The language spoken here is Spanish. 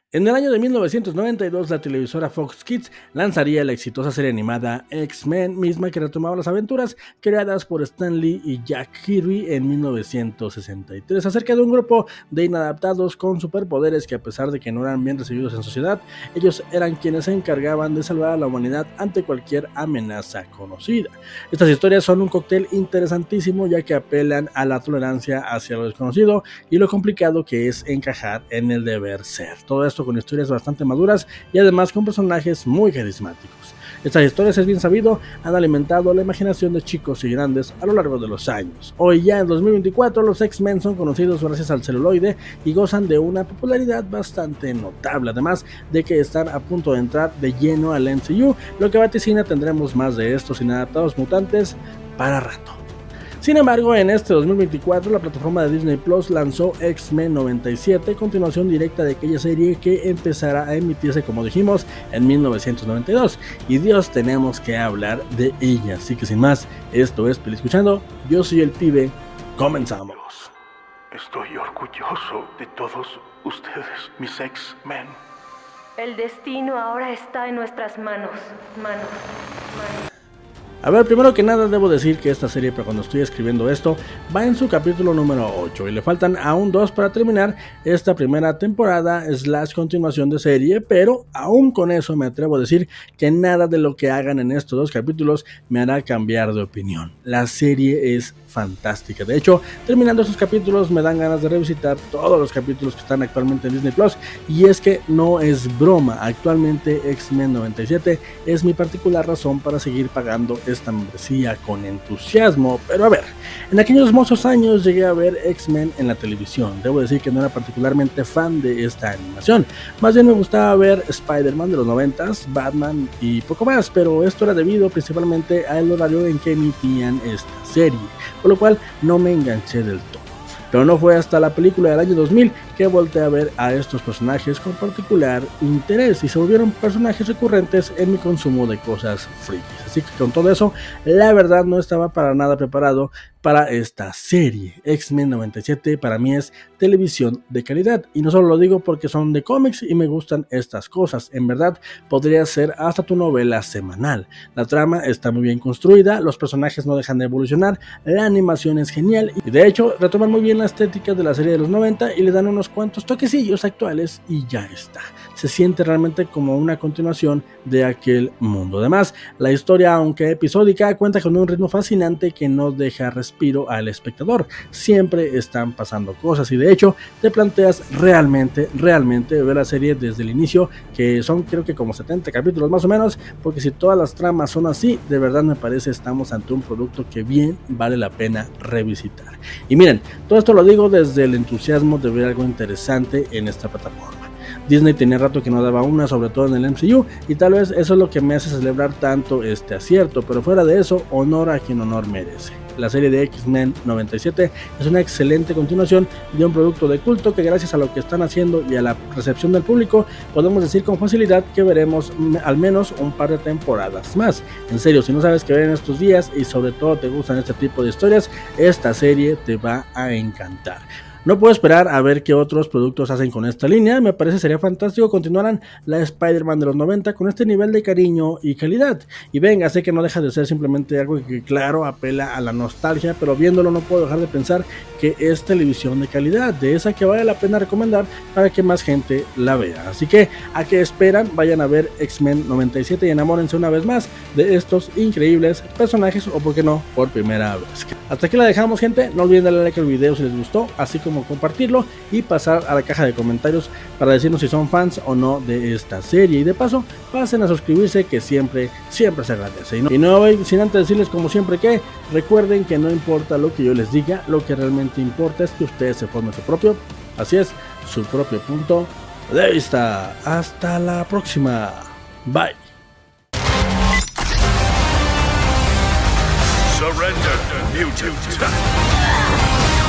En el año de 1992, la televisora Fox Kids lanzaría la exitosa serie animada X-Men, misma que retomaba las aventuras creadas por Stan Lee y Jack Kirby en 1963, acerca de un grupo de inadaptados con superpoderes que, a pesar de que no eran bien recibidos en sociedad, ellos eran quienes se encargaban de salvar a la humanidad ante cualquier amenaza conocida. Estas historias son un cóctel interesantísimo, ya que apelan a la tolerancia hacia lo desconocido y lo complicado que es encajar en el deber ser. Todo esto con historias bastante maduras y además con personajes muy carismáticos. Estas historias, es bien sabido, han alimentado la imaginación de chicos y grandes a lo largo de los años. Hoy ya en 2024 los X-Men son conocidos gracias al celuloide y gozan de una popularidad bastante notable, además de que están a punto de entrar de lleno al MCU, lo que vaticina tendremos más de estos inadaptados mutantes para rato. Sin embargo, en este 2024 la plataforma de Disney Plus lanzó X-Men 97, continuación directa de aquella serie que empezará a emitirse, como dijimos, en 1992. Y Dios, tenemos que hablar de ella. Así que sin más, esto es Peli Escuchando, yo soy el Pibe, comenzamos. Estoy orgulloso de todos ustedes, mis X-Men. El destino ahora está en nuestras manos. A ver, primero que nada debo decir que esta serie, para cuando estoy escribiendo esto, va en su capítulo número 8 y le faltan aún 2 para terminar esta primera temporada / continuación de serie, pero aún con eso me atrevo a decir que nada de lo que hagan en estos 2 capítulos me hará cambiar de opinión. La serie es fantástica. De hecho, terminando estos capítulos me dan ganas de revisitar todos los capítulos que están actualmente en Disney Plus, y es que no es broma, actualmente X-Men 97 es mi particular razón para seguir pagando esta membresía con entusiasmo. Pero a ver, en aquellos mozos años llegué a ver X-Men en la televisión. Debo decir que no era particularmente fan de esta animación, más bien me gustaba ver Spider-Man de los 90s, Batman y poco más, pero esto era debido principalmente al horario en que emitían esta serie, por lo cual no me enganché del todo. Pero no fue hasta la película del año 2000 que volteé a ver a estos personajes con particular interés y se volvieron personajes recurrentes en mi consumo de cosas frikis. Así que con todo eso, la verdad no estaba para nada preparado para esta serie. X-Men 97 para mí es televisión de calidad, y no solo lo digo porque son de cómics y me gustan estas cosas. En verdad podría ser hasta tu novela semanal. La trama está muy bien construida, los personajes no dejan de evolucionar, la animación es genial y de hecho retoman muy bien la estética de la serie de los 90 y le dan unos cuantos toquecillos actuales y ya está. Se siente realmente como una continuación de aquel mundo. Además, la historia, aunque episódica, cuenta con un ritmo fascinante que no deja respiro al espectador. Siempre están pasando cosas y de hecho te planteas realmente ver la serie desde el inicio, que son creo que como 70 capítulos más o menos, porque si todas las tramas son así, de verdad me parece estamos ante un producto que bien vale la pena revisitar. Y miren, todo esto lo digo desde el entusiasmo de ver algo interesante en esta plataforma. Disney tenía rato que no daba una, sobre todo en el MCU, y tal vez eso es lo que me hace celebrar tanto este acierto, pero fuera de eso, honor a quien honor merece. La serie de X-Men 97 es una excelente continuación de un producto de culto que, gracias a lo que están haciendo y a la recepción del público, podemos decir con facilidad que veremos al menos un par de temporadas más. En serio, si no sabes qué ver en estos días y sobre todo te gustan este tipo de historias, esta serie te va a encantar. No puedo esperar a ver qué otros productos hacen con esta línea. Me parece sería fantástico continuaran la Spider-Man de los 90 con este nivel de cariño y calidad. Y venga, sé que no deja de ser simplemente algo que claro apela a la nostalgia, pero viéndolo no puedo dejar de pensar que es televisión de calidad, de esa que vale la pena recomendar para que más gente la vea. Así que, ¿a qué esperan? Vayan a ver X-Men 97 y enamórense una vez más de estos increíbles personajes, o por qué no, por primera vez. Hasta aquí la dejamos, gente. No olviden darle like al video si les gustó, así como compartirlo y pasar a la caja de comentarios para decirnos si son fans o no de esta serie, y de paso pasen a suscribirse, que siempre se agradece. Y no voy sin antes decirles, como siempre, que recuerden que no importa lo que yo les diga, lo que realmente importa es que ustedes se formen su propio punto de vista. Hasta la próxima, bye. Surrender, mutant.